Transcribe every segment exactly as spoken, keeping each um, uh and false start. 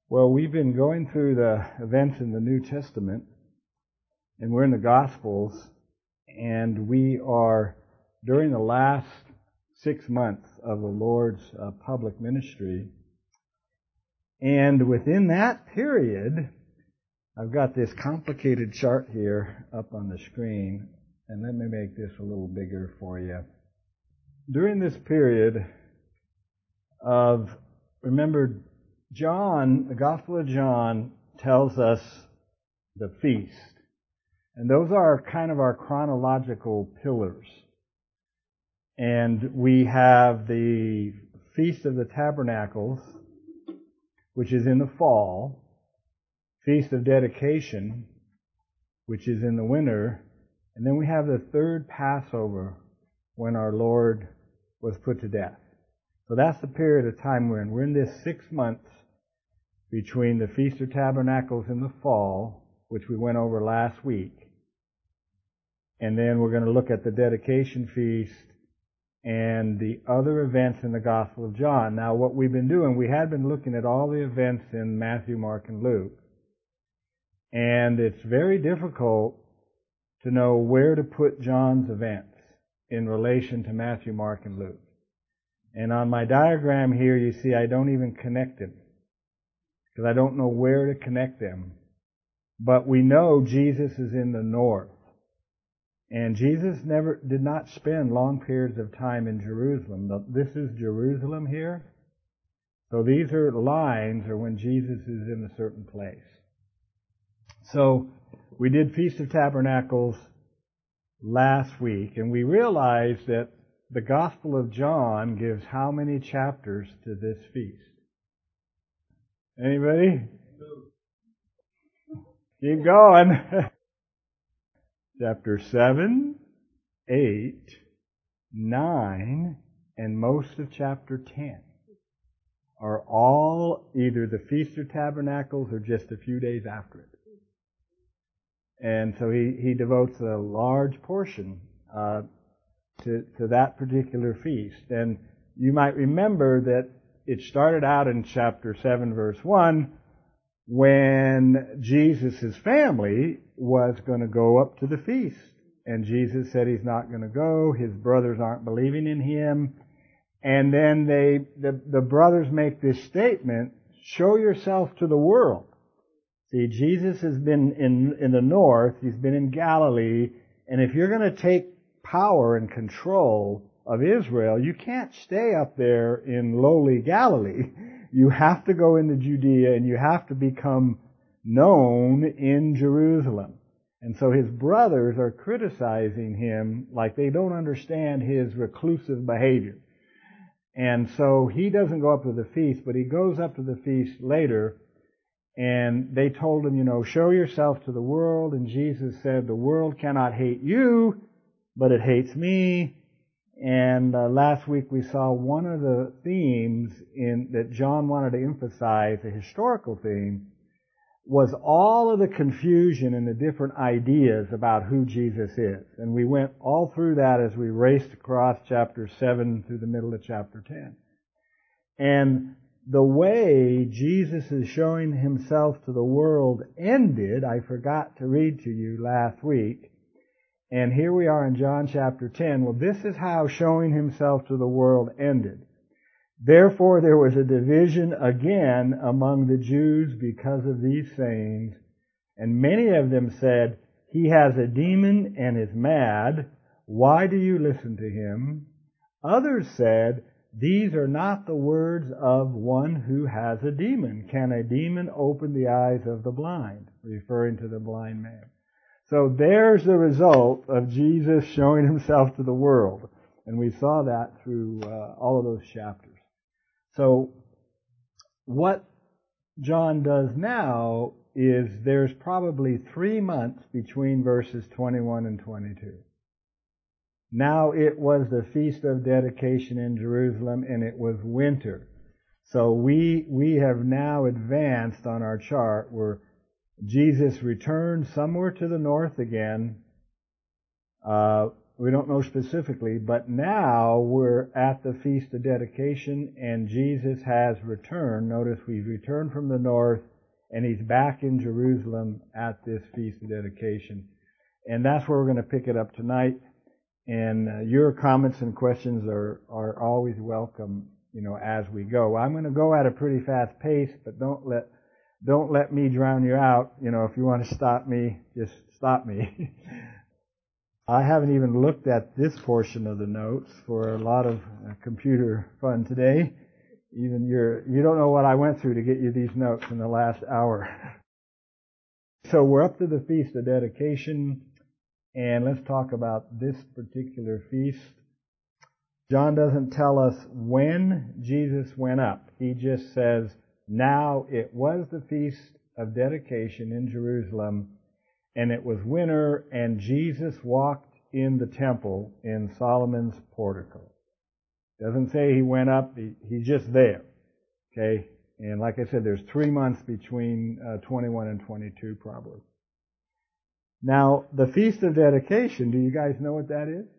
Well, we've been going through the events in the New Testament, and we're in the Gospels, and we are during the last six months of the Lord's uh, public ministry. And within that period, I've got this complicated chart here up on the screen, and let me make this a little bigger for you. During this period of, remember, John, the Gospel of John tells us the feast. And those are kind of our chronological pillars. And we have the Feast of the Tabernacles, which is in the fall. Feast of Dedication, which is in the winter. And then we have the third Passover, when our Lord was put to death. So that's the period of time we're in. We're in this six months between the Feast of Tabernacles in the fall, which we went over last week, and then we're going to look at the Dedication Feast and the other events in the Gospel of John. Now, what we've been doing, we had been looking at all the events in Matthew, Mark, and Luke, and it's very difficult to know where to put John's events in relation to Matthew, Mark, and Luke. And on my diagram here, you see I don't even connect them, because I don't know where to connect them. But we know Jesus is in the north. And Jesus never did not spend long periods of time in Jerusalem. This is Jerusalem here. So these are lines are when Jesus is in a certain place. So we did Feast of Tabernacles last week, and we realized that the Gospel of John gives how many chapters to this feast? Anybody? Keep going. Chapter seven, eight, nine, and most of chapter ten are all either the Feast of Tabernacles or just a few days after it. And so he, he devotes a large portion uh, to, to that particular feast. And you might remember that it started out in chapter seven, verse one, when Jesus' family was going to go up to the feast. And Jesus said he's not going to go. His brothers aren't believing in him. And then they, the, the brothers make this statement, show yourself to the world. See, Jesus has been in, in the north. He's been in Galilee. And if you're going to take power and control of Israel, you can't stay up there in lowly Galilee. You have to go into Judea and you have to become known in Jerusalem. And so his brothers are criticizing him like they don't understand his reclusive behavior. And so he doesn't go up to the feast, but he goes up to the feast later, and they told him, you know, show yourself to the world. And Jesus said, the world cannot hate you, but it hates me. And uh, last week we saw one of the themes in that John wanted to emphasize, a historical theme, was all of the confusion and the different ideas about who Jesus is. And we went all through that as we raced across chapter seven through the middle of chapter ten. And the way Jesus is showing himself to the world ended, I forgot to read to you last week. And here we are in John chapter ten. Well, this is how showing himself to the world ended. Therefore there was a division again among the Jews because of these sayings. And many of them said, he has a demon and is mad. Why do you listen to him? Others said, these are not the words of one who has a demon. Can a demon open the eyes of the blind? Referring to the blind man. So there's the result of Jesus showing himself to the world. And we saw that through uh, all of those chapters. So what John does now is there's probably three months between verses twenty-one and twenty-two. Now it was the Feast of Dedication in Jerusalem, and it was winter. So we we have now advanced on our chart where Jesus returned somewhere to the north again. Uh, we don't know specifically, but now we're at the Feast of Dedication and Jesus has returned. Notice we've returned from the north and He's back in Jerusalem at this Feast of Dedication. And that's where we're going to pick it up tonight. And uh, your comments and questions are, are always welcome, you know, as we go. I'm going to go at a pretty fast pace, but don't let don't let me drown you out. You know, if you want to stop me, just stop me. I haven't even looked at this portion of the notes for a lot of uh, computer fun today. Even you're, you don't know what I went through to get you these notes in the last hour. So we're up to the Feast of Dedication, and let's talk about this particular feast. John doesn't tell us when Jesus went up. He just says, now it was the Feast of Dedication in Jerusalem, and it was winter, and Jesus walked in the temple in Solomon's portico. Doesn't say He went up, he, He's just there. Okay? And like I said, there's three months between uh, twenty-one and twenty-two probably. Now, the Feast of Dedication, do you guys know what that is?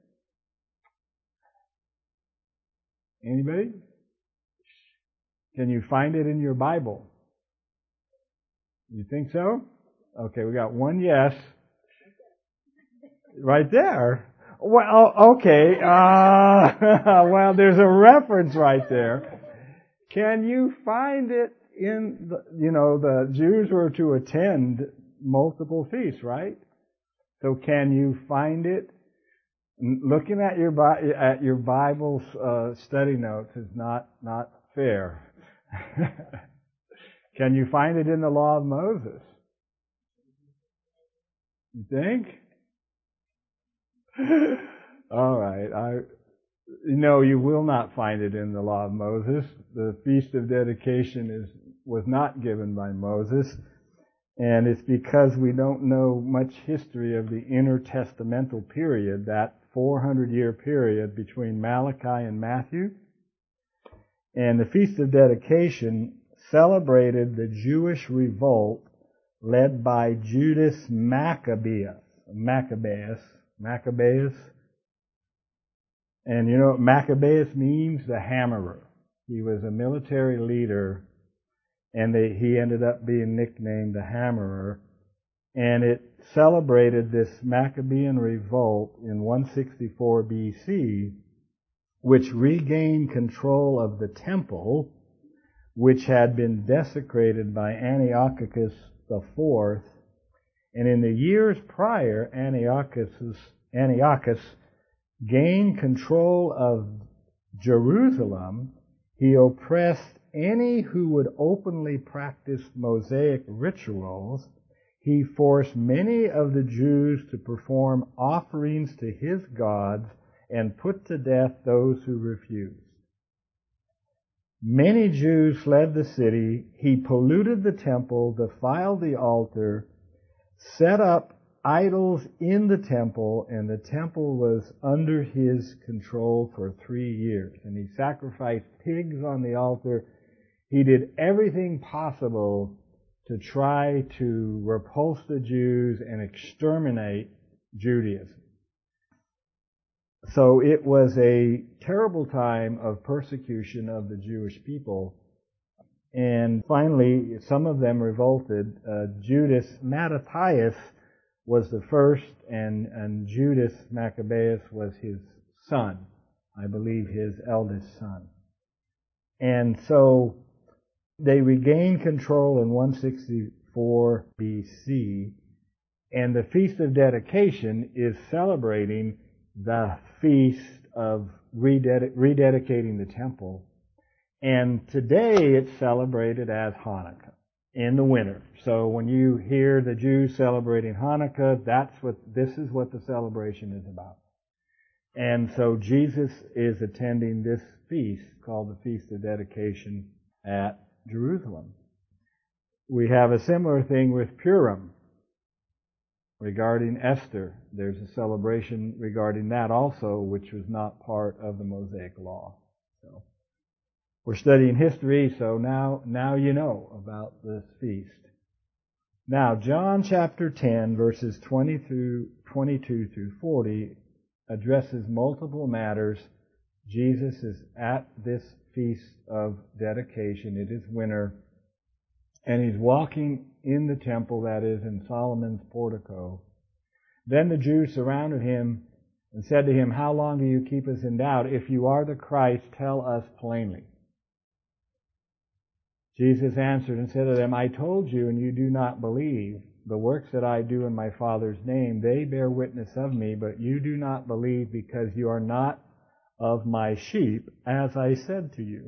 Anybody? Can you find it in your Bible? You think so? Okay, we got one yes. Right there. Well, okay. Uh, well, there's a reference right there. Can you find it in the, you know, the Jews were to attend multiple feasts, right? So can you find it? Looking at your at your Bible uh, study notes is not not fair. Can you find it in the Law of Moses? You think? All right. I, no, you will not find it in the Law of Moses. The Feast of Dedication is was not given by Moses, and it's because we don't know much history of the intertestamental period, that four hundred year period between Malachi and Matthew. And the Feast of Dedication celebrated the Jewish revolt led by Judas Maccabeus. Maccabeus. Maccabeus. And you know what Maccabeus means? The hammerer. He was a military leader, and they, he ended up being nicknamed the Hammerer. And it celebrated this Maccabean revolt in one sixty-four B C, which regained control of the temple, which had been desecrated by Antiochus the Fourth. And in the years prior, Antiochus, Antiochus gained control of Jerusalem. He oppressed any who would openly practice Mosaic rituals. He forced many of the Jews to perform offerings to his gods and put to death those who refused. Many Jews fled the city. He polluted the temple, defiled the altar, set up idols in the temple, and the temple was under his control for three years. And he sacrificed pigs on the altar. He did everything possible to try to repulse the Jews and exterminate Judaism. So it was a terrible time of persecution of the Jewish people. And finally, some of them revolted. Uh, Judas Mattathias was the first, and, and Judas Maccabeus was his son. I believe his eldest son. And so they regained control in one sixty-four B C, and the Feast of Dedication is celebrating the feast of rededic- rededicating the temple. And today it's celebrated as Hanukkah in the winter. So when you hear the Jews celebrating Hanukkah, that's what this is what the celebration is about. And so Jesus is attending this feast called the Feast of Dedication at Jerusalem. We have a similar thing with Purim regarding Esther. There's a celebration regarding that also, which was not part of the Mosaic Law. So we're studying history, so now now you know about this feast. Now, John chapter ten, verses twenty through twenty-two through forty addresses multiple matters. Jesus is at this feast of dedication. It is winter. And he's walking in the temple, that is, in Solomon's portico. Then the Jews surrounded him and said to him, "How long do you keep us in doubt? If you are the Christ, tell us plainly." Jesus answered and said to them, "I told you, and you do not believe. The works that I do in my Father's name, they bear witness of me, but you do not believe because you are not of my sheep, as I said to you."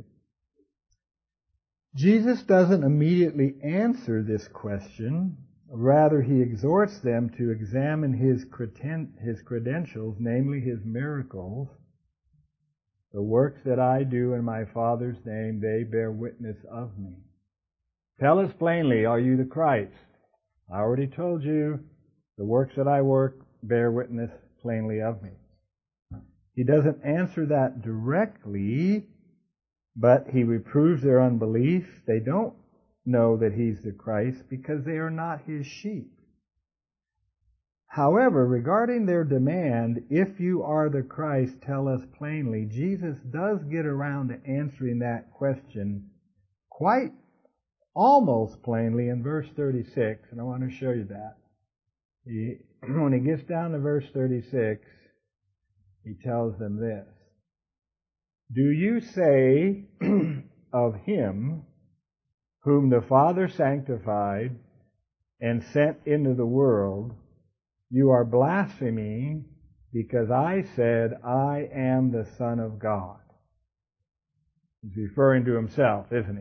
Jesus doesn't immediately answer this question. Rather, he exhorts them to examine his creden- his credentials, namely his miracles. The works that I do in my Father's name, they bear witness of me. Tell us plainly, are you the Christ? I already told you, the works that I work bear witness plainly of me. He doesn't answer that directly, but he reproves their unbelief. They don't know that he's the Christ because they are not his sheep. However, regarding their demand, "If you are the Christ, tell us plainly," Jesus does get around to answering that question quite almost plainly in verse thirty-six, and I want to show you that. He, when he gets down to verse thirty-six, he tells them this: "Do you say of him whom the Father sanctified and sent into the world, you are blaspheming because I said, I am the Son of God?" He's referring to himself, isn't he?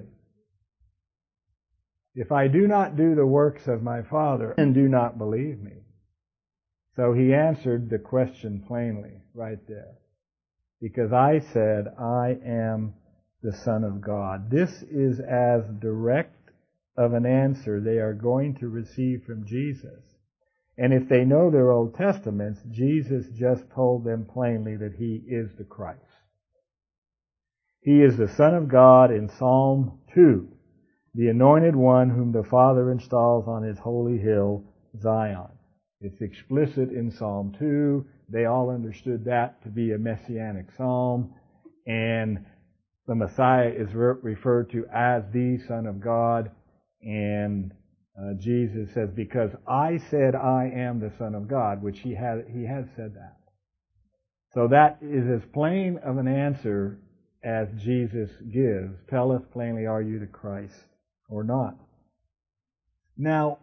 "If I do not do the works of my Father, then do not believe me." So he answered the question plainly right there. Because I said, I am the Son of God. This is as direct of an answer they are going to receive from Jesus. And if they know their Old Testaments, Jesus just told them plainly that he is the Christ. He is the Son of God in Psalm two, the anointed one whom the Father installs on his holy hill, Zion. It's explicit in Psalm two. They all understood that to be a messianic psalm. And the Messiah is re- referred to as the Son of God. And uh, Jesus says, because I said I am the Son of God, which he had, he has said that. So that is as plain of an answer as Jesus gives. Tell us plainly, are you the Christ or not? Now,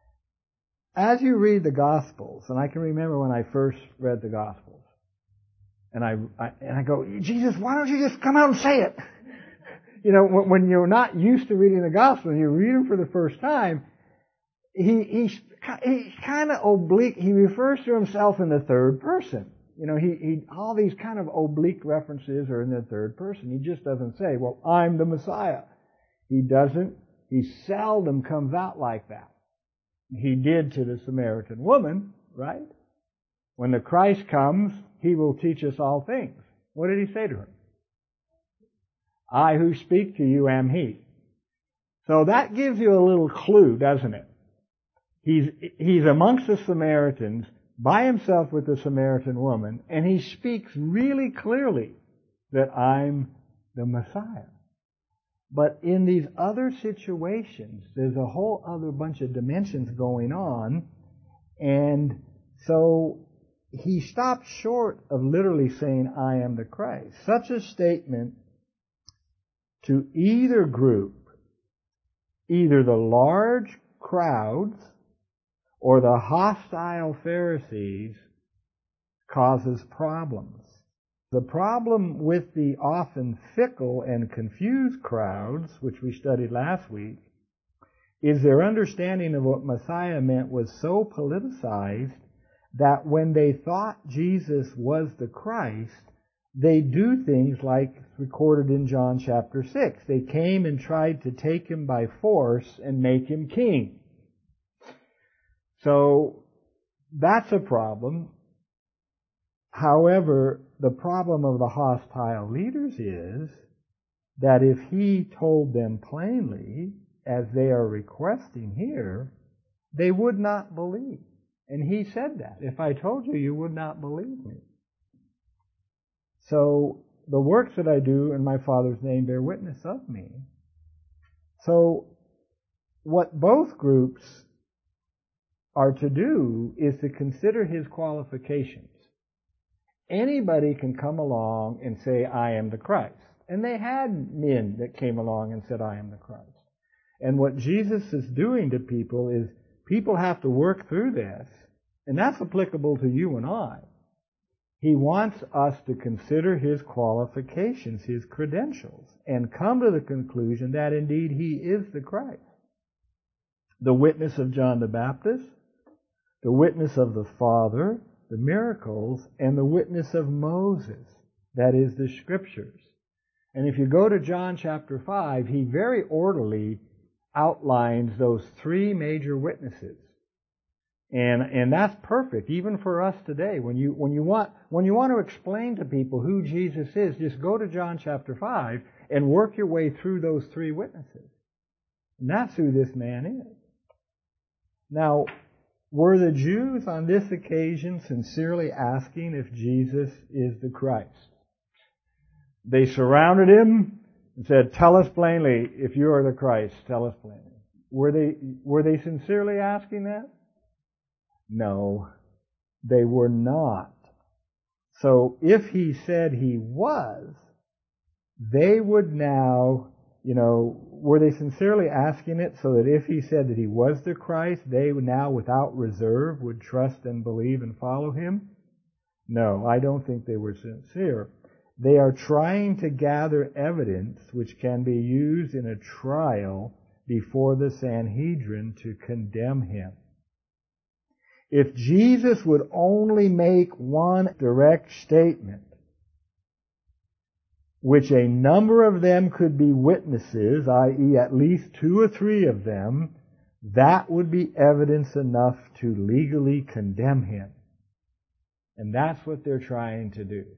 as you read the Gospels, and I can remember when I first read the Gospels, and I, I and I go, Jesus, why don't you just come out and say it? You know, when, when you're not used to reading the Gospel, and you read them for the first time, he he he kind of oblique. He refers to himself in the third person. You know, he he all these kind of oblique references are in the third person. He just doesn't say, "Well, I'm the Messiah." He doesn't. He seldom comes out like that. He did to the Samaritan woman, right? When the Christ comes, he will teach us all things. What did he say to her? I who speak to you am he. So that gives you a little clue, doesn't it? He's, he's amongst the Samaritans, by himself with the Samaritan woman, and he speaks really clearly that I'm the Messiah. But in these other situations, there's a whole other bunch of dimensions going on, and so he stops short of literally saying, I am the Christ. Such a statement to either group, either the large crowds or the hostile Pharisees, causes problems. The problem with the often fickle and confused crowds, which we studied last week, is their understanding of what Messiah meant was so politicized that when they thought Jesus was the Christ, they do things like recorded in John chapter six. They came and tried to take him by force and make him king. So that's a problem. However, the problem of the hostile leaders is that if he told them plainly, as they are requesting here, they would not believe. And he said that. If I told you, you would not believe me. So the works that I do in my Father's name bear witness of me. So what both groups are to do is to consider his qualifications. Anybody can come along and say, I am the Christ. And they had men that came along and said, I am the Christ. And what Jesus is doing to people is people have to work through this, and that's applicable to you and I. He wants us to consider his qualifications, his credentials, and come to the conclusion that indeed he is the Christ. The witness of John the Baptist, the witness of the Father, the miracles, and the witness of Moses, that is the Scriptures. And if you go to John chapter five, he very orderly outlines those three major witnesses. And and that's perfect, even for us today. When you when you want when you want to explain to people who Jesus is, just go to John chapter five and work your way through those three witnesses. And that's who this man is. Now, were the Jews on this occasion sincerely asking if Jesus is the Christ? They surrounded him and said, tell us plainly, if you are the Christ, tell us plainly. Were they, were they sincerely asking that? No, they were not. So if he said he was, they would now, you know, were they sincerely asking it so that if he said that he was the Christ, they would now without reserve would trust and believe and follow him? No, I don't think they were sincere. They are trying to gather evidence which can be used in a trial before the Sanhedrin to condemn him. If Jesus would only make one direct statement, which a number of them could be witnesses, that is at least two or three of them, that would be evidence enough to legally condemn him. And that's what they're trying to do.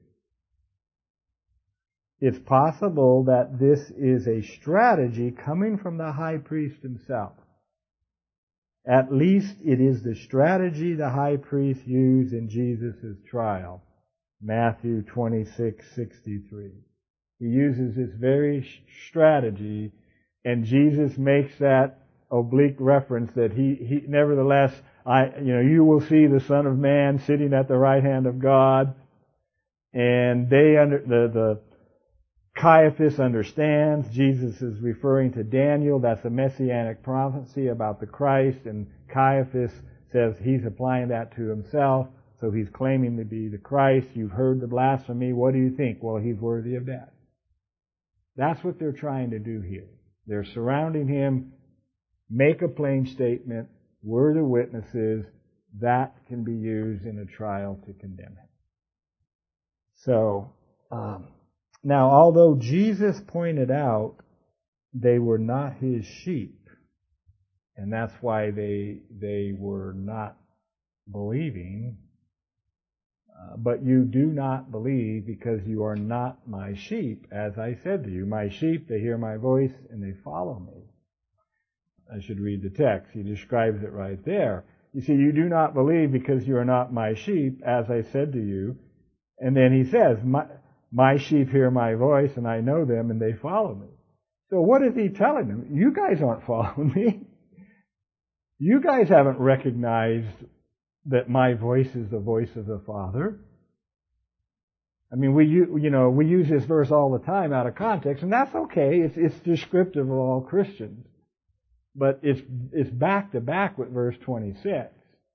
It's possible that this is a strategy coming from the high priest himself. At least it is the strategy the high priest used in Jesus' trial. Matthew twenty-six sixty-three. He uses this very strategy, and Jesus makes that oblique reference that he, he nevertheless, I, you know, you will see the Son of Man sitting at the right hand of God, and they under the the Caiaphas understands. Jesus is referring to Daniel. That's a messianic prophecy about the Christ, and Caiaphas says he's applying that to himself, so he's claiming to be the Christ. You've heard the blasphemy. What do you think? Well, he's worthy of death. That's what they're trying to do here. They're surrounding him, make a plain statement, we're the witnesses, that can be used in a trial to condemn him. So, um, now although Jesus pointed out they were not his sheep, and that's why they, they were not believing, Uh, but you do not believe because you are not my sheep. As I said to you, my sheep, they hear my voice and they follow me. I should read the text. He describes it right there. You see, you do not believe because you are not my sheep, as I said to you. And then he says, my, my sheep hear my voice and I know them and they follow me. So what is he telling them? You guys aren't following me. You guys haven't recognized that my voice is the voice of the Father. I mean, we you know we use this verse all the time out of context, and that's okay. It's it's descriptive of all Christians, but it's it's back to back with verse twenty-six.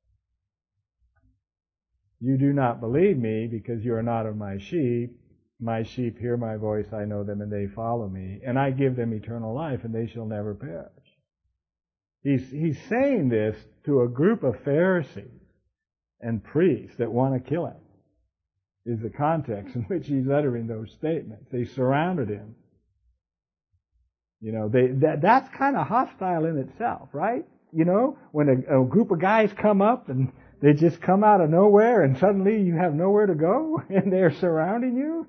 You do not believe me because you are not of my sheep. My sheep hear my voice; I know them, and they follow me. And I give them eternal life, and they shall never perish. He's he's saying this to a group of Pharisees and priests that want to kill him, is the context in which he's uttering those statements. They surrounded him. You know, they that, that's kind of hostile in itself, right? You know, when a, a group of guys come up and they just come out of nowhere and suddenly you have nowhere to go and they're surrounding you.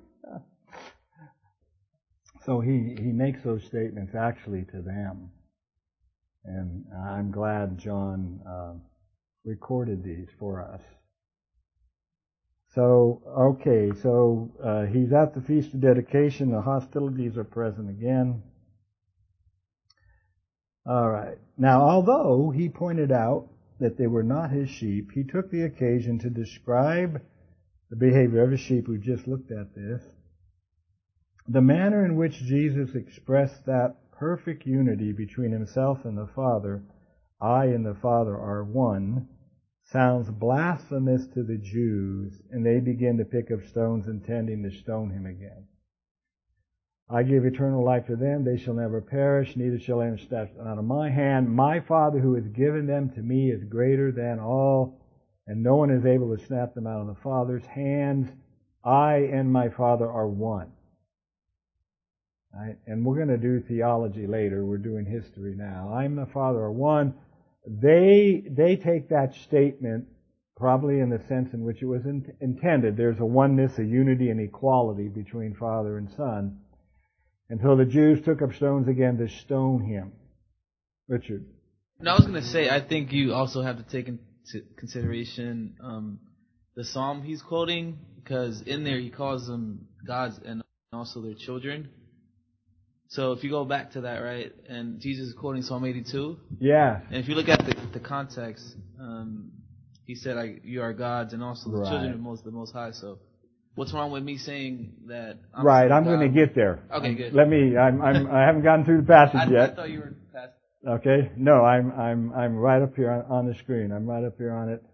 So he, he makes those statements actually to them. And I'm glad John uh, recorded these for us. So, okay, so uh, he's at the Feast of Dedication. The hostilities are present again. All right. Now, although he pointed out that they were not his sheep, he took the occasion to describe the behavior of a sheep. We've just looked at this. The manner in which Jesus expressed that perfect unity between himself and the Father, I and the Father are one, sounds blasphemous to the Jews, and they begin to pick up stones intending to stone him again. I give eternal life to them, they shall never perish, neither shall any snatch out of my hand. My Father who has given them to me is greater than all, and no one is able to snap them out of the Father's hands. I and my Father are one. Right? And we're going to do theology later. We're doing history now. I and the Father are one. They they take that statement probably in the sense in which it was in, intended. There's a oneness, a unity, and equality between Father and Son. Until the Jews took up stones again to stone him. Richard. No, I was going to say, I think you also have to take into consideration um, the psalm he's quoting, because in there he calls them gods and also their children. So if you go back to that, right, and Jesus is quoting Psalm eighty-two. Yeah. And if you look at the, the context, um, he said, like, you are gods and also the right. children of most, the Most High. So what's wrong with me saying that? I'm right, I'm going to get there. Okay, good. Let me. I'm. I'm I haven't gotten through the passage I, yet. I thought you were past. Okay. No, I'm. I'm. I'm right up here on, on the screen. I'm right up here on it.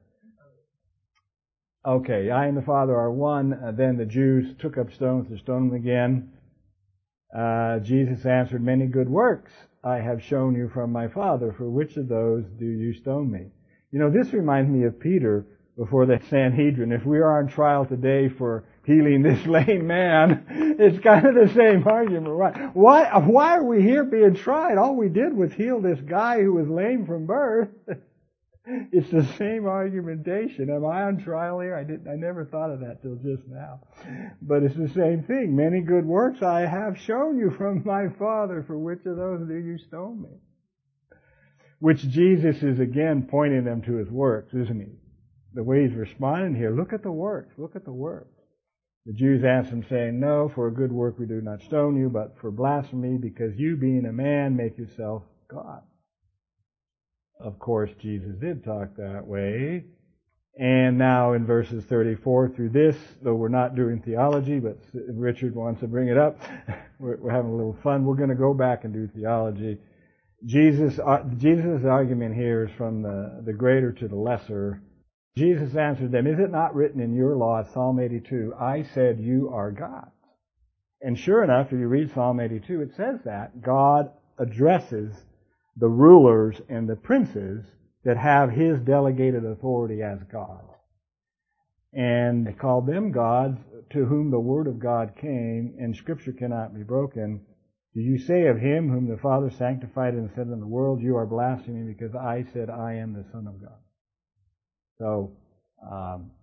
Okay. I and the Father are one. Uh, then the Jews took up stones to stone him again. Uh, Jesus answered, "Many good works I have shown you from my Father. For which of those do you stone me?" You know, this reminds me of Peter before the Sanhedrin. If we are on trial today for healing this lame man, it's kind of the same argument. Why, why, why are we here being tried? All we did was heal this guy who was lame from birth. It's the same argumentation. Am I on trial here? I didn't. I never thought of that till just now. But it's the same thing. Many good works I have shown you from my Father. For which of those do you stone me? Which Jesus is again pointing them to his works, isn't he? The way he's responding here. Look at the works. Look at the works. The Jews answered him, saying, "No, for a good work we do not stone you, but for blasphemy, because you, being a man, make yourself God." Of course, Jesus did talk that way. And now in verses thirty-four through this, though we're not doing theology, but Richard wants to bring it up, we're, we're having a little fun. We're going to go back and do theology. Jesus, uh, Jesus' argument here is from the, the greater to the lesser. Jesus answered them, "Is it not written in your law, Psalm eighty-two, I said you are gods?" And sure enough, if you read Psalm eighty-two, it says that God addresses the rulers and the princes that have his delegated authority as gods. And he called them gods to whom the word of God came, and Scripture cannot be broken. Do you say of him whom the Father sanctified and sent in the world, you are blaspheming because I said I am the Son of God? So, um,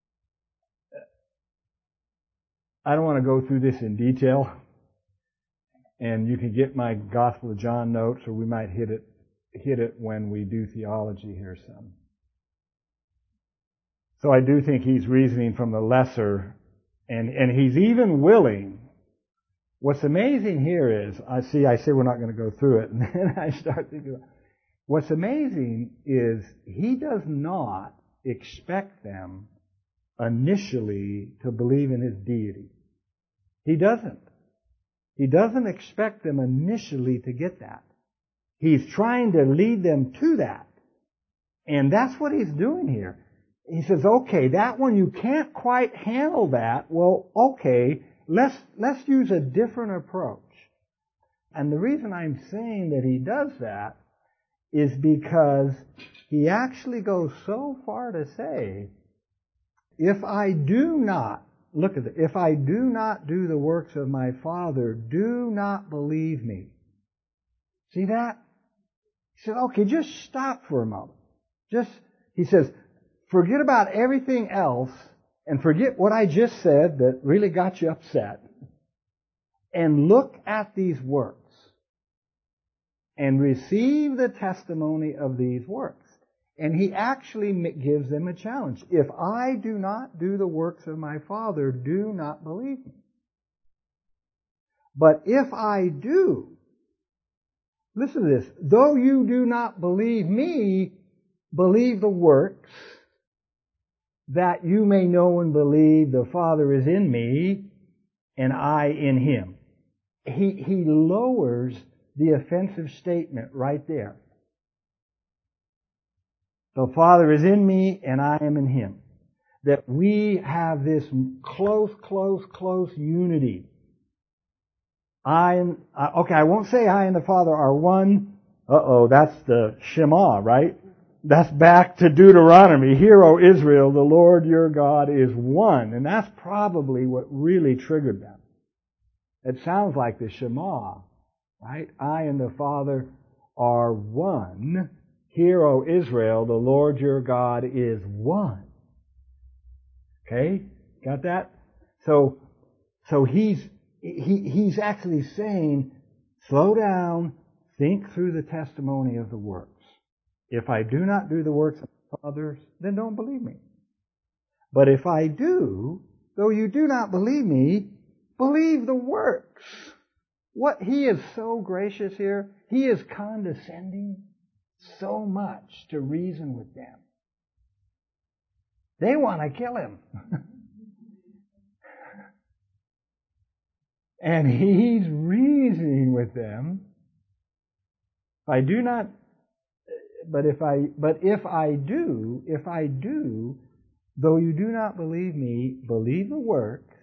I don't want to go through this in detail. And you can get my Gospel of John notes, or we might hit it hit it when we do theology here some. So I do think he's reasoning from the lesser, and, and he's even willing. What's amazing here is, I see, I say we're not going to go through it, and then I start thinking, what's amazing is he does not expect them initially to believe in his deity. He doesn't. He doesn't expect them initially to get that. He's trying to lead them to that. And that's what he's doing here. He says, okay, that one you can't quite handle that. Well, okay, let's, let's use a different approach. And the reason I'm saying that he does that is because he actually goes so far to say, if I do not, look at it, if I do not do the works of my Father, do not believe me. See that? He said, okay, just stop for a moment. Just, he says, forget about everything else and forget what I just said that really got you upset. And look at these works. And receive the testimony of these works. And he actually gives them a challenge. If I do not do the works of my Father, do not believe me. But if I do, listen to this, though you do not believe me, believe the works, that you may know and believe the Father is in me, and I in him. He, he lowers the offensive statement right there. The Father is in me, and I am in him. That we have this close, close, close unity. I and, okay, I won't say I and the Father are one. Uh-oh, that's the Shema, right? That's back to Deuteronomy. Hear, O Israel, the Lord your God is one. And that's probably what really triggered them. It sounds like the Shema, right? I and the Father are one. Hear, O Israel, the Lord your God is one. Okay? Got that? So, so he's, he, he's actually saying, slow down, think through the testimony of the works. If I do not do the works of others, then don't believe me. But if I do, though you do not believe me, believe the works. What, he is so gracious here. He is condescending so much to reason with them. They want to kill him. And he's reasoning with them. If I do not, but if I, but if I do, if I do, though you do not believe me, believe the works,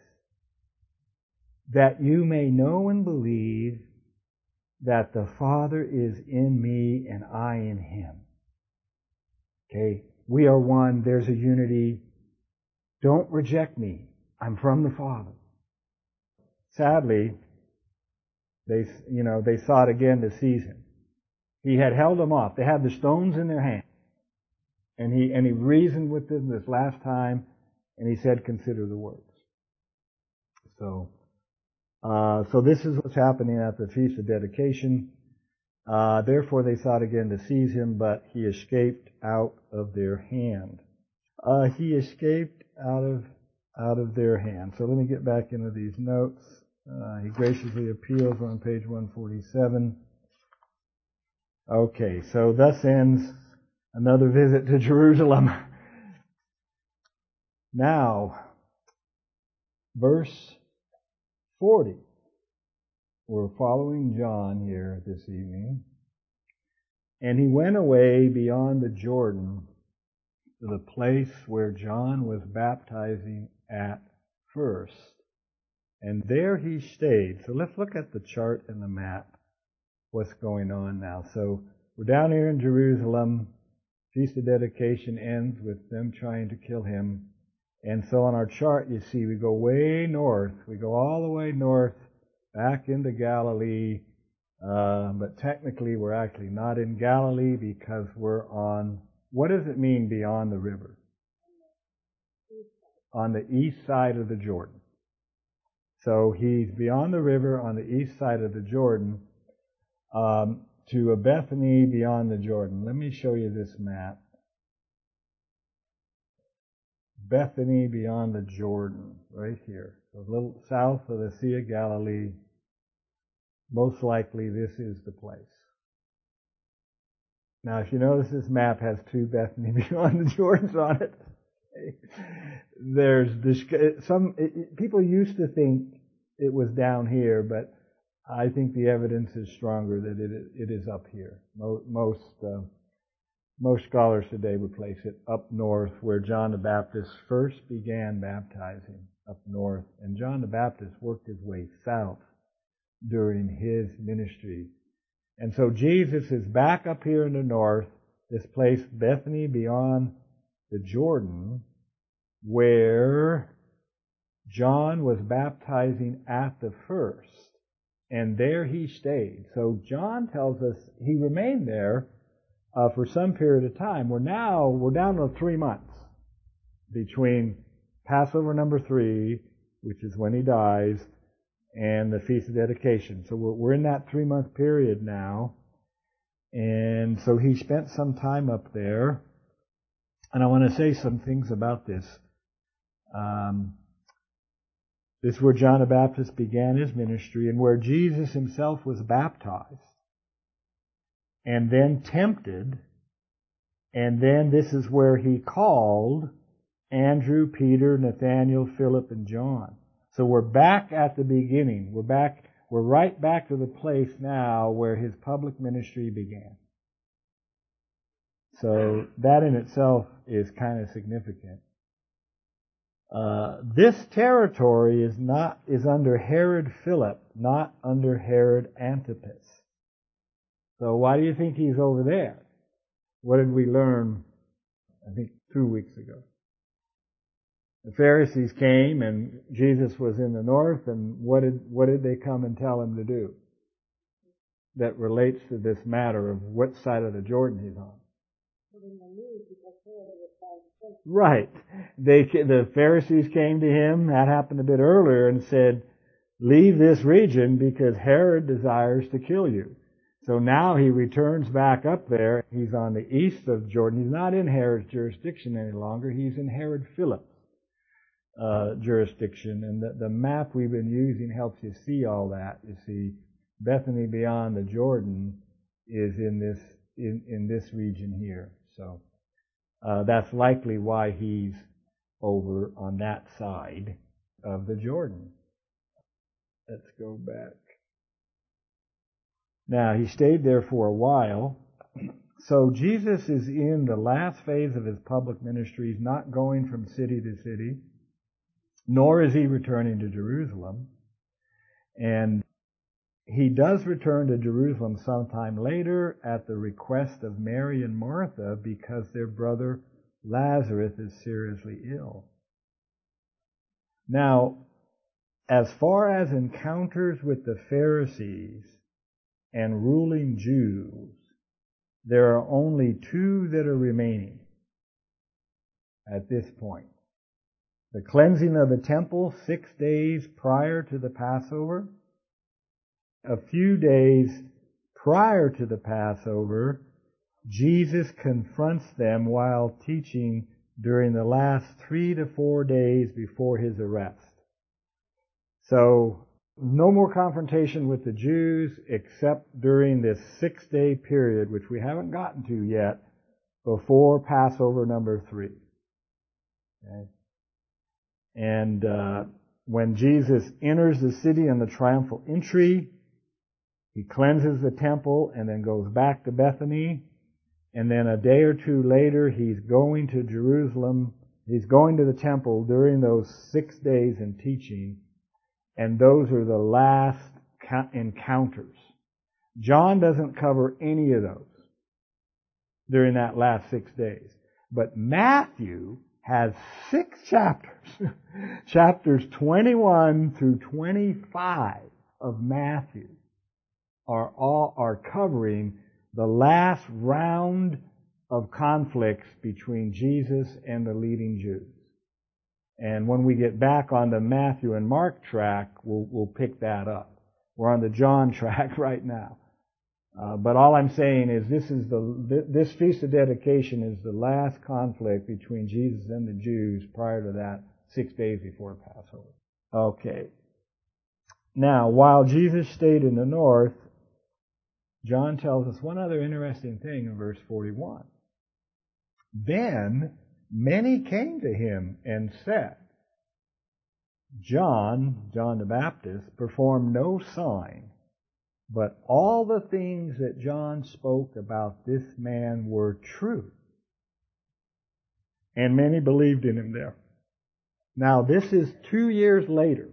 that you may know and believe that the Father is in me and I in him. Okay, we are one, there's a unity. Don't reject me. I'm from the Father. Sadly, they, you know, they sought again to seize him. He had held them off. They had the stones in their hand. And he, and he reasoned with them this last time, and he said, consider the works. So, uh, so this is what's happening at the Feast of Dedication. Uh, therefore they sought again to seize him, but he escaped out of their hand. Uh, he escaped out of, out of their hand. So let me get back into these notes. Uh, he graciously appeals on page one forty-seven. Okay, so thus ends another visit to Jerusalem. Now, verse forty. We're following John here this evening. And he went away beyond the Jordan to the place where John was baptizing at first. And there he stayed. So let's look at the chart and the map. What's going on now. So we're down here in Jerusalem. Feast of Dedication ends with them trying to kill him. And so on our chart, you see, we go way north. We go all the way north, back into Galilee. Uh, but technically, we're actually not in Galilee because we're on, what does it mean beyond the river? On the east side of the Jordan. So he's beyond the river on the east side of the Jordan. Um, to a Bethany beyond the Jordan. Let me show you this map. Bethany beyond the Jordan, right here. So a little south of the Sea of Galilee. Most likely this is the place. Now if you notice this map has two Bethany beyond the Jordans on it. There's this, some, it, people used to think it was down here, but I think the evidence is stronger that it, it is up here. Most uh, most scholars today would place it up north where John the Baptist first began baptizing, up north. And John the Baptist worked his way south during his ministry. And so Jesus is back up here in the north, this place Bethany beyond the Jordan, where John was baptizing at the first. And there he stayed. So John tells us he remained there uh, for some period of time. We're now, we're down to three months between Passover number three, which is when he dies, and the Feast of Dedication. So we're, we're in that three month period now. And so he spent some time up there. And I want to say some things about this. Um, this is where John the Baptist began his ministry and where Jesus himself was baptized and then tempted. And then this is where he called Andrew, Peter, Nathaniel, Philip, and John. So we're back at the beginning. We're back, we're right back to the place now where his public ministry began. So that in itself is kind of significant. Uh, this territory is not, is under Herod Philip, not under Herod Antipas. So why do you think he's over there? What did we learn, I think, two weeks ago? The Pharisees came and Jesus was in the north, and what did, what did they come and tell him to do? That relates to this matter of what side of the Jordan he's on. Right. They, the Pharisees came to him, that happened a bit earlier, and said, leave this region because Herod desires to kill you. So now he returns back up there. He's on the east of Jordan. He's not in Herod's jurisdiction any longer. He's in Herod Philip's uh, jurisdiction. And the, the map we've been using helps you see all that. You see, Bethany beyond the Jordan is in this in, in this region here. So uh, that's likely why he's over on that side of the Jordan. Let's go back. Now, he stayed there for a while. So Jesus is in the last phase of his public ministry. He's not going from city to city, nor is he returning to Jerusalem. And he does return to Jerusalem sometime later at the request of Mary and Martha because their brother Lazarus is seriously ill. Now, as far as encounters with the Pharisees and ruling Jews, there are only two that are remaining at this point. The cleansing of the temple six days prior to the Passover. A few days prior to the Passover, Jesus confronts them while teaching during the last three to four days before his arrest. So, no more confrontation with the Jews except during this six-day period, which we haven't gotten to yet, before Passover number three. Okay? And uh, when Jesus enters the city on the triumphal entry, he cleanses the temple and then goes back to Bethany. And then a day or two later, he's going to Jerusalem. He's going to the temple during those six days in teaching. And those are the last encounters. John doesn't cover any of those during that last six days. But Matthew has six chapters. Chapters twenty-one through twenty-five of Matthew are all are covering the last round of conflicts between Jesus and the leading Jews. And when we get back on the Matthew and Mark track, we'll, we'll pick that up. We're on the John track right now. Uh, but all I'm saying is this is the this Feast of Dedication is the last conflict between Jesus and the Jews prior to that, six days before Passover. Okay. Now, while Jesus stayed in the north, John tells us one other interesting thing in verse forty-one. Then many came to him and said, John, John the Baptist, performed no sign, but all the things that John spoke about this man were true. And many believed in him there. Now, this is two years later.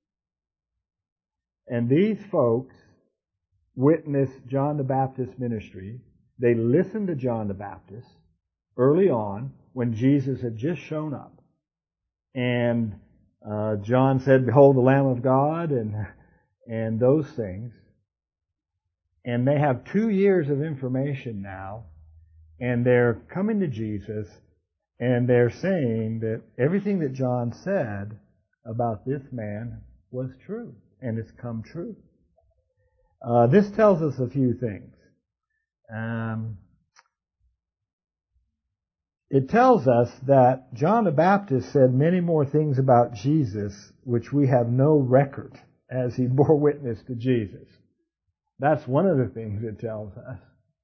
And these folks witnessed John the Baptist's ministry. They listened to John the Baptist early on when Jesus had just shown up. And uh, John said, behold the Lamb of God, and and those things. And they have two years of information now, and they're coming to Jesus, and they're saying that everything that John said about this man was true, and it's come true. Uh, this tells us a few things. Um, it tells us that John the Baptist said many more things about Jesus which we have no record as he bore witness to Jesus. That's one of the things it tells us.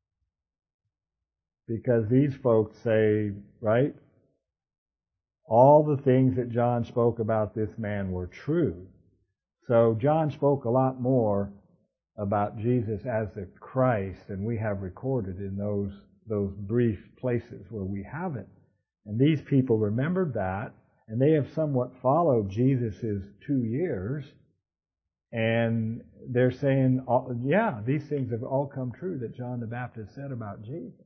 Because these folks say, right, all the things that John spoke about this man were true. So John spoke a lot more about Jesus as the Christ than we have recorded in those those brief places where we haven't. And these people remembered that, and they have somewhat followed Jesus' two years, and they're saying, yeah, these things have all come true that John the Baptist said about Jesus.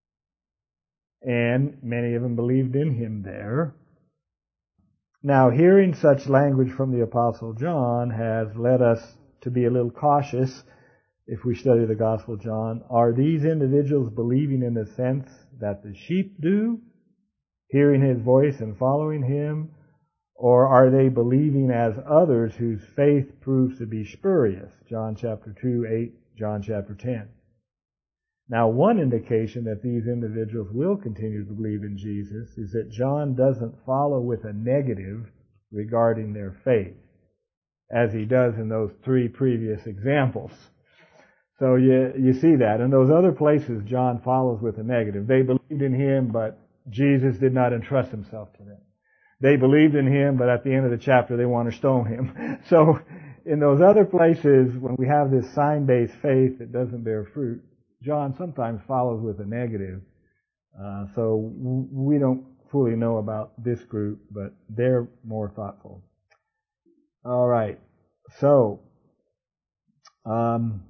And many of them believed in him there. Now, hearing such language from the Apostle John has led us to be a little cautious if we study the Gospel of John. Are these individuals believing in the sense that the sheep do, hearing his voice and following him, or are they believing as others whose faith proves to be spurious? John chapter two, eight, John chapter ten. Now, one indication that these individuals will continue to believe in Jesus is that John doesn't follow with a negative regarding their faith, as he does in those three previous examples. So you, you see that. In those other places, John follows with a negative. They believed in him, but Jesus did not entrust himself to them. They believed in him, but at the end of the chapter, they want to stone him. So in those other places, when we have this sign-based faith that doesn't bear fruit, John sometimes follows with a negative. Uh, so we don't fully know about this group, but they're more thoughtful. All right. So, um,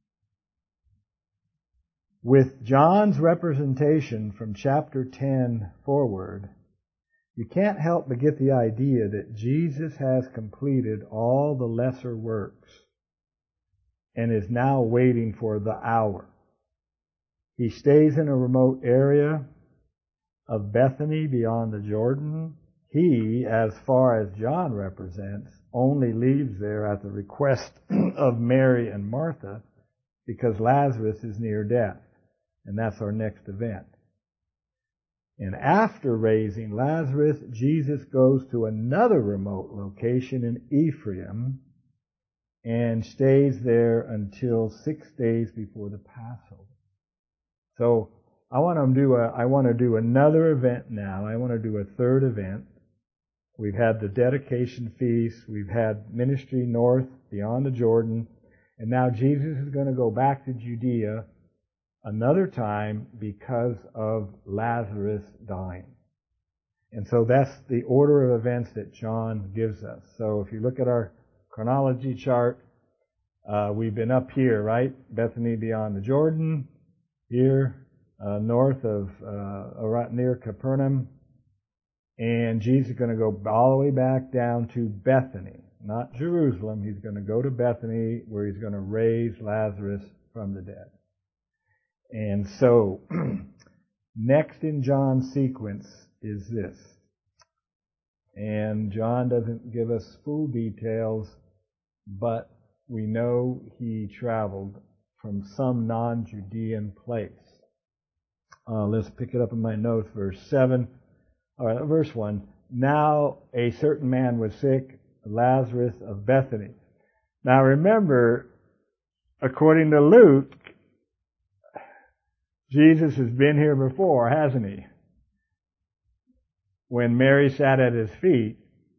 with John's representation from chapter ten forward, you can't help but get the idea that Jesus has completed all the lesser works and is now waiting for the hour. He stays in a remote area of Bethany beyond the Jordan. He, as far as John represents, only leaves there at the request of Mary and Martha because Lazarus is near death. And that's our next event. And after raising Lazarus, Jesus goes to another remote location in Ephraim and stays there until six days before the Passover. So I want to do a, I want to do another event now. I want to do a third event. We've had the dedication feast. We've had ministry north beyond the Jordan. And now Jesus is going to go back to Judea another time because of Lazarus dying. And so that's the order of events that John gives us. So if you look at our chronology chart, uh, we've been up here, right? Bethany beyond the Jordan, here, uh, north of, uh, near Capernaum. And Jesus is going to go all the way back down to Bethany, not Jerusalem. He's going to go to Bethany where he's going to raise Lazarus from the dead. And so, next in John's sequence is this. And John doesn't give us full details, but we know he traveled from some non-Judean place. Uh, let's pick it up in my notes, verse seven. All right, verse one. Now a certain man was sick, Lazarus of Bethany. Now remember, according to Luke, Jesus has been here before, hasn't he? When Mary sat at his feet.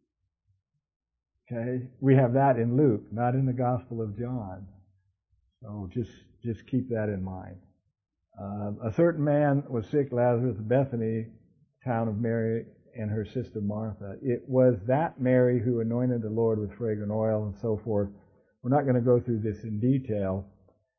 Okay, we have that in Luke, not in the Gospel of John. So just just keep that in mind. Uh, a certain man was sick, Lazarus of Bethany, town of Mary and her sister Martha. It was that Mary who anointed the Lord with fragrant oil and so forth. We're not going to go through this in detail.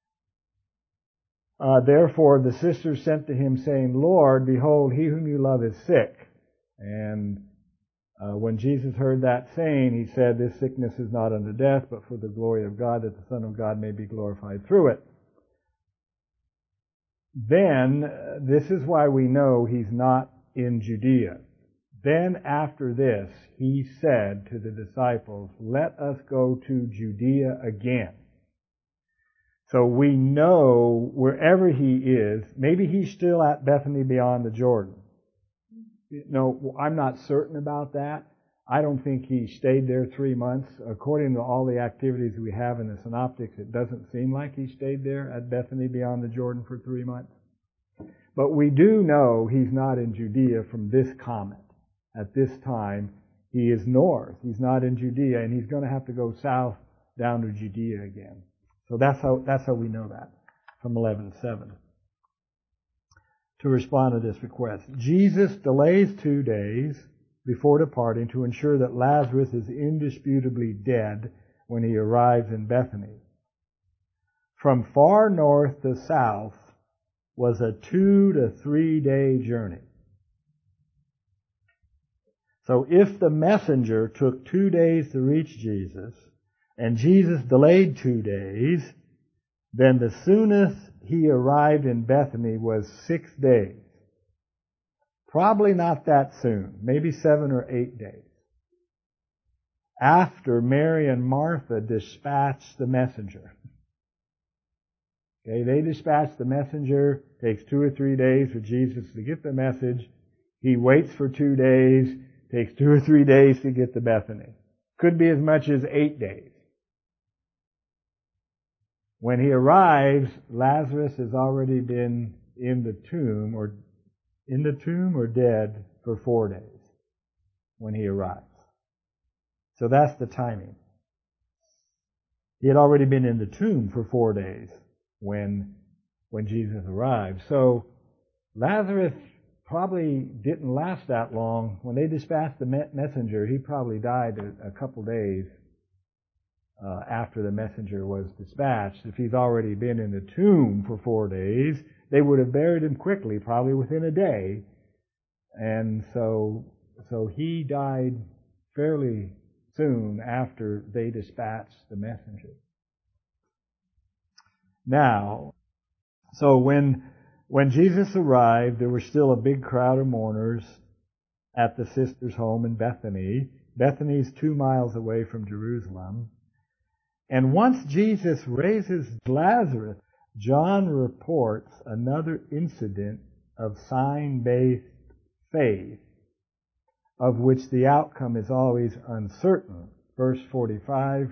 Uh, therefore the sisters sent to him, saying, Lord, behold, he whom you love is sick. And uh, when Jesus heard that saying, he said, this sickness is not unto death, but for the glory of God, that the Son of God may be glorified through it. Then, uh, this is why we know he's not in Judea. Then after this, he said to the disciples, let us go to Judea again. So we know wherever he is, maybe he's still at Bethany beyond the Jordan. No, I'm not certain about that. I don't think he stayed there three months. According to all the activities we have in the Synoptics, it doesn't seem like he stayed there at Bethany beyond the Jordan for three months. But we do know he's not in Judea from this comment. At this time, he is north. He's not in Judea, and he's going to have to go south down to Judea again. So that's how that's how we know that from eleven seven. To respond to this request, Jesus delays two days before departing to ensure that Lazarus is indisputably dead when he arrives in Bethany. From far north to south was a two to three day journey. So if the messenger took two days to reach Jesus, and Jesus delayed two days, then the soonest he arrived in Bethany was six days. Probably not that soon, maybe seven or eight days. After Mary and Martha dispatched the messenger. Okay, they dispatched the messenger. Takes two or three days for Jesus to get the message. He waits for two days. Takes two or three days to get to Bethany. Could be as much as eight days. When he arrives, Lazarus has already been in the tomb or in the tomb or dead for four days when he arrives. So that's the timing. He had already been in the tomb for four days when when Jesus arrived. So Lazarus probably didn't last that long. When they dispatched the messenger, he probably died a, a couple days uh, after the messenger was dispatched. If he's already been in the tomb for four days, they would have buried him quickly, probably within a day. And so, so he died fairly soon after they dispatched the messenger. Now, so when when Jesus arrived, there was still a big crowd of mourners at the sister's home in Bethany. Bethany's two miles away from Jerusalem. And once Jesus raises Lazarus, John reports another incident of sign-based faith, of which the outcome is always uncertain. Verse forty-five.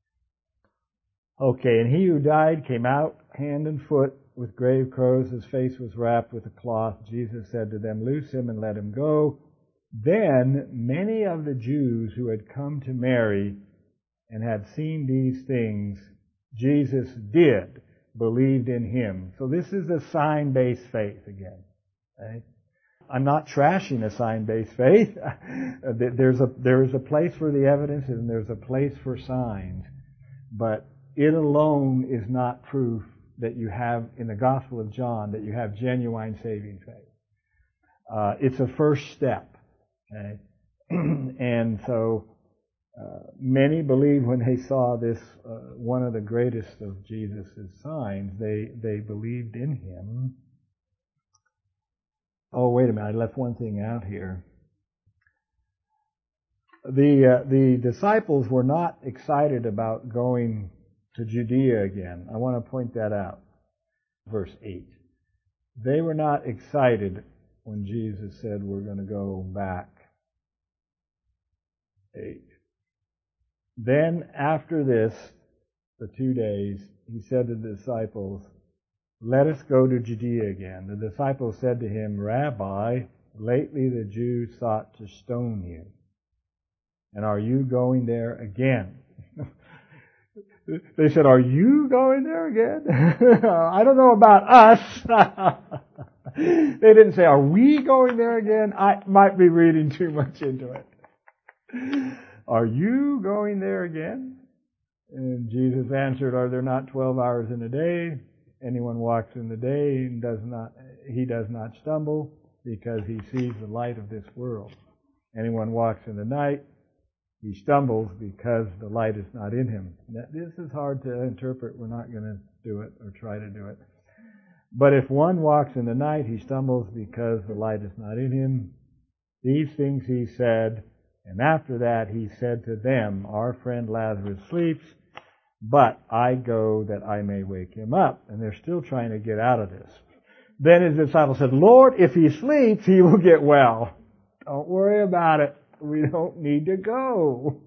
Okay, and he who died came out hand and foot with grave clothes. His face was wrapped with a cloth. Jesus said to them, "Loose him and let him go." Then many of the Jews who had come to Mary and had seen these things Jesus did believed in him. So this is a sign-based faith again. Okay? I'm not trashing a sign-based faith. There's a there is a place for the evidence and there's a place for signs, but it alone is not proof that you have in the Gospel of John that you have genuine saving faith. Uh, it's a first step, okay? And so uh, many believe when they saw this uh, one of the greatest of Jesus' signs, they they believed in him. Oh, wait a minute! I left one thing out here. The uh, the disciples were not excited about going to Judea again. I want to point that out. Verse eight. They were not excited when Jesus said, "We're going to go back." Eight. Then after this, the two days, he said to the disciples, "Let us go to Judea again." The disciples said to him, "Rabbi, lately the Jews sought to stone you. And are you going there again?" They said, "Are you going there again?" I don't know about us. They didn't say, "Are we going there again?" I might be reading too much into it. "Are you going there again?" And Jesus answered, "Are there not twelve hours in a day? Anyone walks in the day and does not, he does not stumble because he sees the light of this world. Anyone walks in the night, he stumbles because the light is not in him." Now, this is hard to interpret. We're not going to do it or try to do it. "But if one walks in the night, he stumbles because the light is not in him." These things he said, and after that he said to them, "Our friend Lazarus sleeps, but I go that I may wake him up." And they're still trying to get out of this. Then his disciples said, "Lord, if he sleeps, he will get well." Don't worry about it. We don't need to go.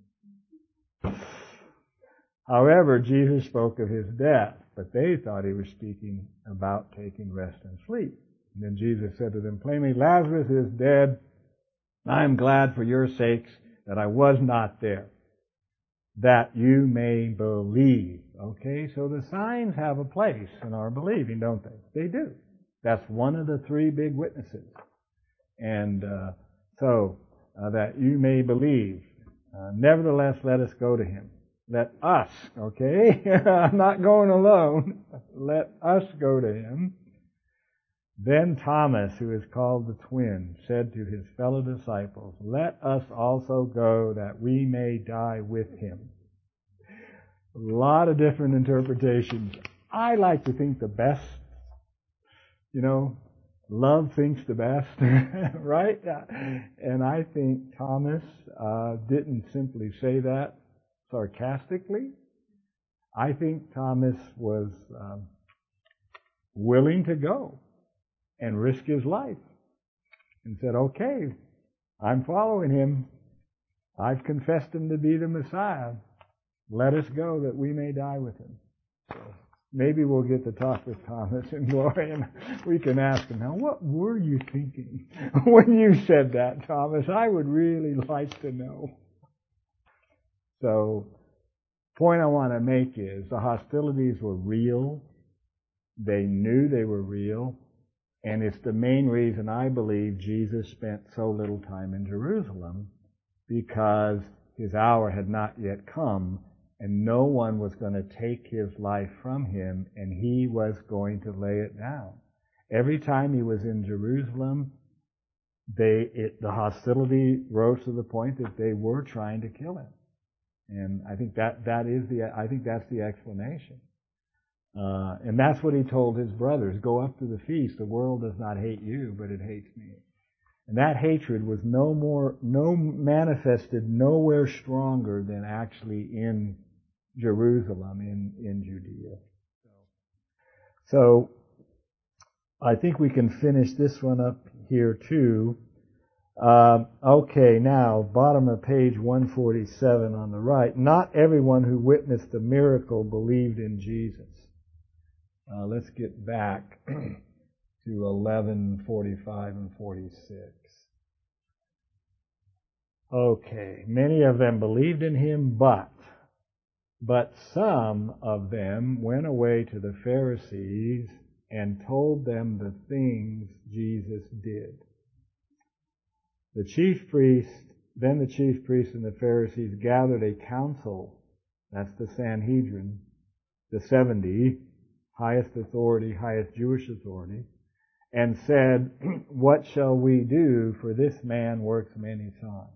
However, Jesus spoke of his death, but they thought he was speaking about taking rest and sleep. And then Jesus said to them plainly, Lazarus is dead. I am glad for your sakes that I was not there, that you may believe. Okay, so the signs have a place in our believing, don't they? They do. That's one of the three big witnesses. And uh, so, uh, that you may believe. Uh, nevertheless, let us go to him. Let us, okay? I'm not going alone. Let us go to him. Then Thomas, who is called the twin, said to his fellow disciples, let us also go that we may die with him. A lot of different interpretations. I like to think the best. You know, love thinks the best, right? And I think Thomas uh, didn't simply say that sarcastically. I think Thomas was um, willing to go and risk his life and said, okay, I'm following him. I've confessed him to be the Messiah. Let us go that we may die with him. So maybe we'll get to talk with Thomas in glory and we can ask him, now what were you thinking when you said that, Thomas? I would really like to know. So, point I want to make is the hostilities were real. They knew they were real. And it's the main reason I believe Jesus spent so little time in Jerusalem, because his hour had not yet come and no one was going to take his life from him, and he was going to lay it down. Every time he was in Jerusalem, they it, the hostility rose to the point that they were trying to kill him. And I think that that is the I think that's the explanation. Uh, and that's what he told his brothers. Go up to the feast. The world does not hate you, but it hates me. And that hatred was no more, no manifested nowhere stronger than actually in Jerusalem, in, in Judea. So, I think we can finish this one up here too. Uh, okay, now, bottom of page one forty-seven on the right. Not everyone who witnessed the miracle believed in Jesus. Uh, let's get back to eleven forty-five and forty-six. Okay, many of them believed in him, but, but some of them went away to the Pharisees and told them the things Jesus did. The chief priests, then the chief priests and the Pharisees gathered a council, that's the Sanhedrin, the seventy, highest authority, highest Jewish authority, and said, what shall we do, for this man works many signs?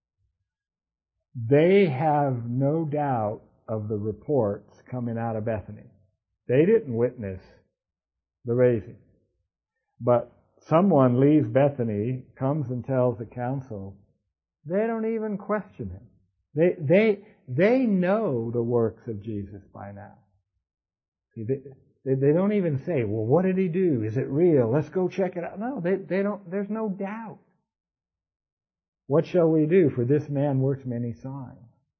They have no doubt of the reports coming out of Bethany. They didn't witness the raising. But someone leaves Bethany, comes and tells the council, they don't even question him. They, they, they know the works of Jesus by now. See, they, they, they don't even say, well, what did he do? Is it real? Let's go check it out. No, they, they don't, there's no doubt. What shall we do? For this man works many signs.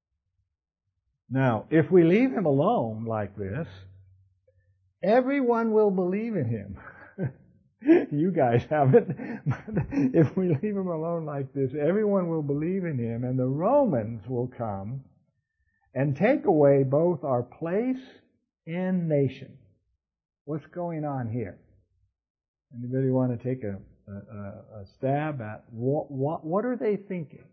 Now, if we leave him alone like this, everyone will believe in him. You guys haven't. If we leave him alone like this, everyone will believe in him, and the Romans will come and take away both our place and nation. What's going on here? Anybody want to take a, a, a stab at what, what, what are they thinking?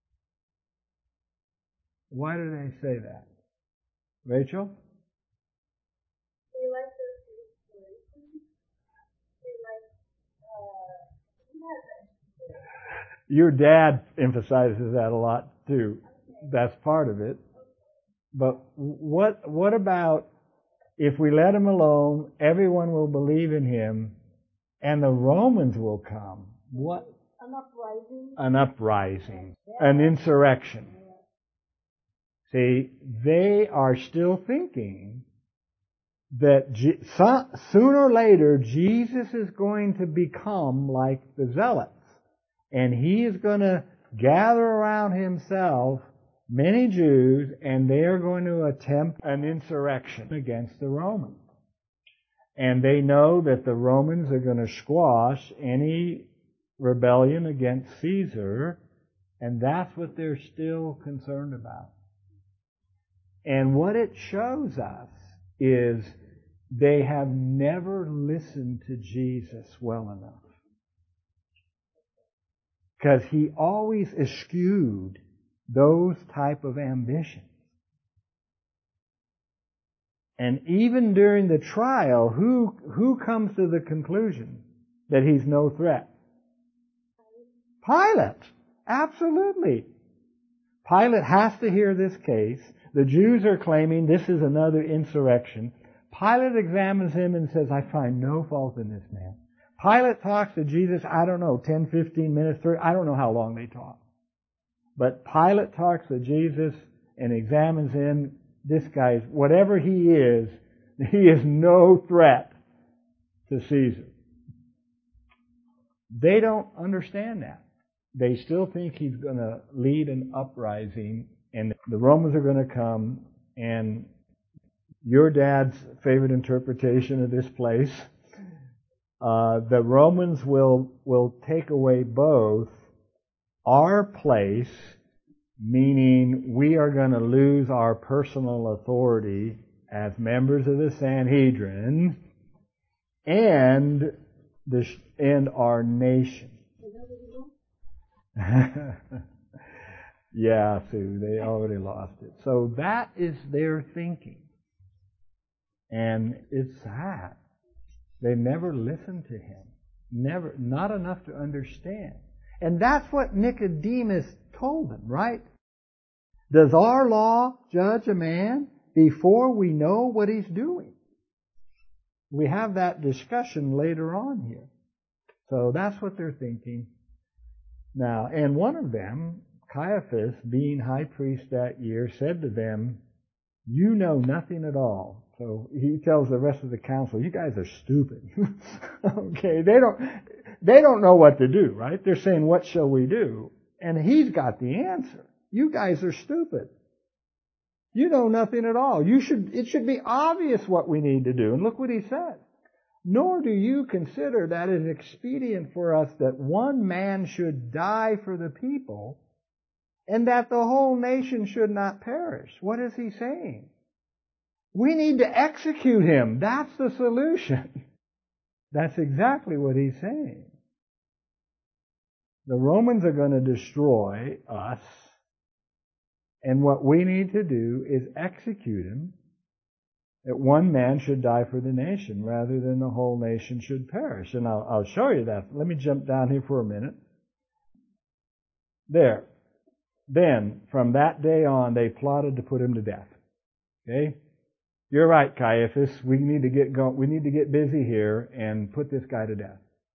Why do they say that? Rachel? They like those inspirations. They like, uh, Your dad emphasizes that a lot too. Okay. That's part of it. But what what about if we let him alone, everyone will believe in him, and the Romans will come? What? An uprising. An uprising. An insurrection. See, they are still thinking that G- so, sooner or later Jesus is going to become like the Zealots And he is going to gather around himself many Jews, and they are going to attempt an insurrection against the Romans. And they know that the Romans are going to squash any rebellion against Caesar, and that's what they're still concerned about. And what it shows us is they have never listened to Jesus well enough. Because he always eschewed those type of ambitions. And even during the trial, who, who comes to the conclusion that he's no threat? Pilate. Absolutely. Pilate has to hear this case. The Jews are claiming this is another insurrection. Pilate examines him and says, I find no fault in this man. Pilate talks to Jesus, I don't know, ten, fifteen minutes, thirty, I don't know how long they talk. But Pilate talks to Jesus and examines him. This guy's, whatever he is, he is no threat to Caesar. They don't understand that. They still think he's going to lead an uprising and the Romans are going to come, and your dad's favorite interpretation of this place, uh, the Romans will will take away both our place, meaning we are going to lose our personal authority as members of the Sanhedrin, and the and our nation. Yeah, Sue, they already lost it. So that is their thinking. And it's sad. They never listened to him. Never, not enough to understand. And that's what Nicodemus told them, right? Does our law judge a man before we know what he's doing? We have that discussion later on here. So that's what they're thinking. Now, and one of them, Caiaphas, being high priest that year, said to them, you know nothing at all. So he tells the rest of the council, you guys are stupid. Okay, they don't, they don't know what to do, right? They're saying, what shall we do? And he's got the answer. You guys are stupid. You know nothing at all. You should, it should be obvious what we need to do. And look what he said. Nor do you consider that it is expedient for us that one man should die for the people, and that the whole nation should not perish. What is he saying? We need to execute him. That's the solution. That's exactly what he's saying. The Romans are going to destroy us, and what we need to do is execute him, that one man should die for the nation rather than the whole nation should perish. And I'll, I'll show you that. Let me jump down here for a minute. There. Then, from that day on, they plotted to put him to death. Okay? You're right, Caiaphas. We need to get go- we need to get busy here and put this guy to death.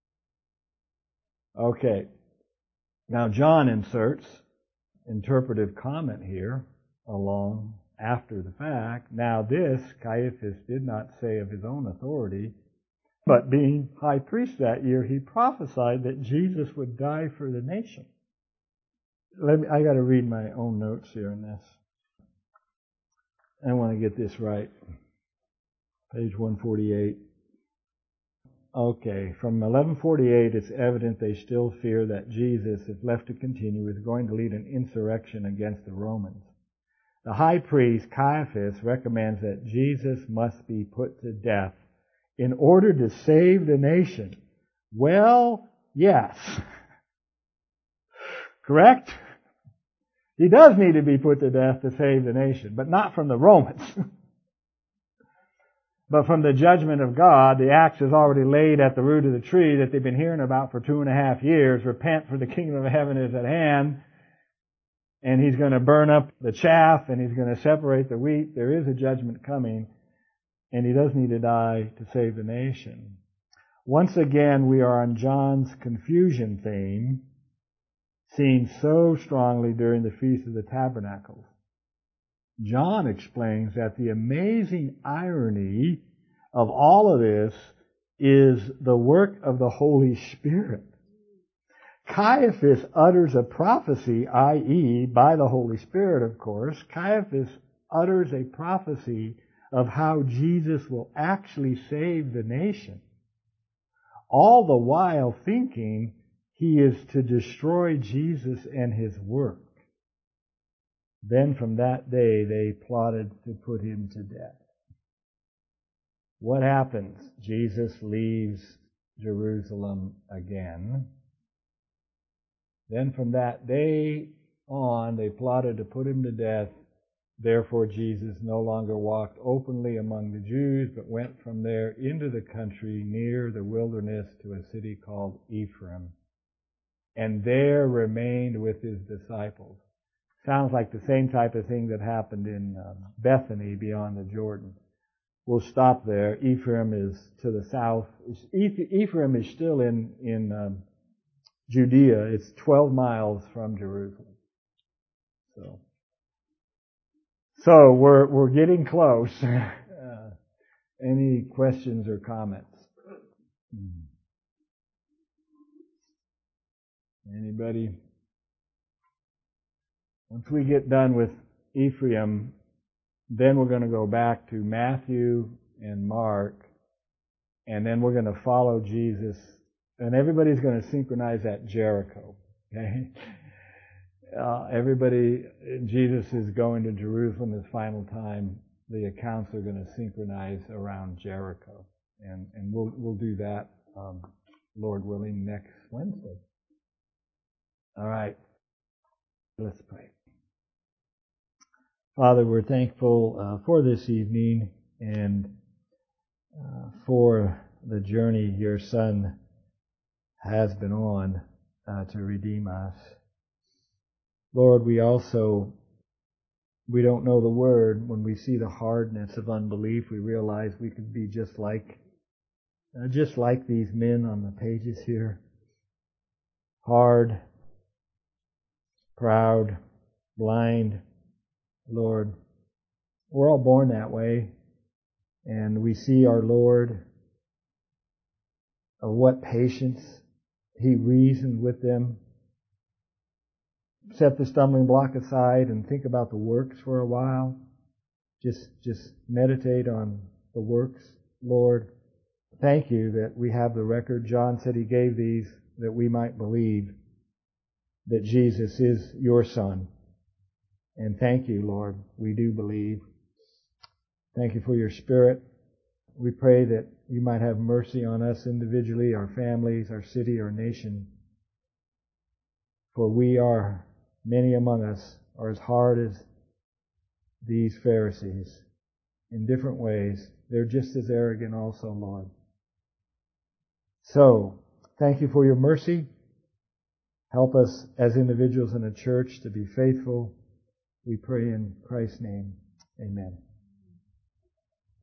Okay. Now, John inserts interpretive comment here along after the fact. Now this, Caiaphas did not say of his own authority, but being high priest that year, he prophesied that Jesus would die for the nation. Let me, I got to read my own notes here on this. I want to get this right. Page one forty-eight. Okay, from eleven forty-eight, it's evident they still fear that Jesus, if left to continue, is going to lead an insurrection against the Romans. The high priest, Caiaphas, recommends that Jesus must be put to death in order to save the nation. Well, yes. Correct? He does need to be put to death to save the nation, but not from the Romans. But from the judgment of God. The axe is already laid at the root of the tree that they've been hearing about for two and a half years. Repent, for the kingdom of heaven is at hand. And he's going to burn up the chaff, and he's going to separate the wheat. There is a judgment coming, and he does need to die to save the nation. Once again, we are on John's confusion theme, seen so strongly during the Feast of the Tabernacles. John explains that the amazing irony of all of this is the work of the Holy Spirit. Caiaphas utters a prophecy, that is, by the Holy Spirit, of course. Caiaphas utters a prophecy of how Jesus will actually save the nation, all the while thinking he is to destroy Jesus and his work. Then from that day they plotted to put him to death. What happens? Jesus leaves Jerusalem again. Then from that day on they plotted to put him to death. Therefore Jesus no longer walked openly among the Jews, but went from there into the country near the wilderness to a city called Ephraim, and there remained with his disciples. Sounds like the same type of thing that happened in um, Bethany beyond the Jordan. We'll stop there. Ephraim is to the south. Ephraim is still in, in um, Judea. It's twelve miles from Jerusalem. So, so we're, we're getting close. uh, any questions or comments? Anybody? Once we get done with Ephraim, then we're going to go back to Matthew and Mark, and then we're going to follow Jesus, and everybody's going to synchronize at Jericho. Okay? Uh, everybody, Jesus is going to Jerusalem his final time. The accounts are going to synchronize around Jericho, and and we'll we'll do that, um, Lord willing, next Wednesday. All right, let's pray. Father, we're thankful uh, for this evening and uh, for the journey your Son has been on uh, to redeem us. Lord, we also, we don't know the word. When we see the hardness of unbelief, we realize we could be just like, uh, just like these men on the pages here. Hard, proud, blind. Lord, we're all born that way, and we see our Lord, of what patience He reasoned with them. Set the stumbling block aside and think about the works for a while. Just, just meditate on the works, Lord. Thank you that we have the record. John said he gave these that we might believe that Jesus is your Son. And thank you, Lord, we do believe. Thank you for your Spirit. We pray that you might have mercy on us individually, our families, our city, our nation. For we are, many among us, are as hard as these Pharisees in different ways. They're just as arrogant also, Lord. So, thank you for your mercy. Help us as individuals in a church to be faithful. We pray in Christ's name. Amen.